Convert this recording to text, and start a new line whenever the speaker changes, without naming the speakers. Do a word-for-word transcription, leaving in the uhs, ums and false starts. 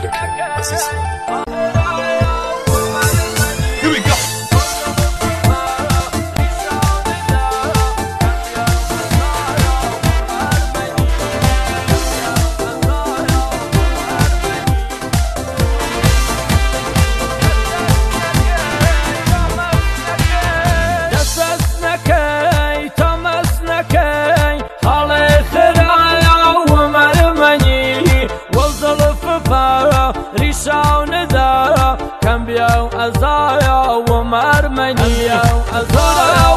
که عزیز مانی.
ريشاون دارا كم بيو أزايا ومرمني أزايا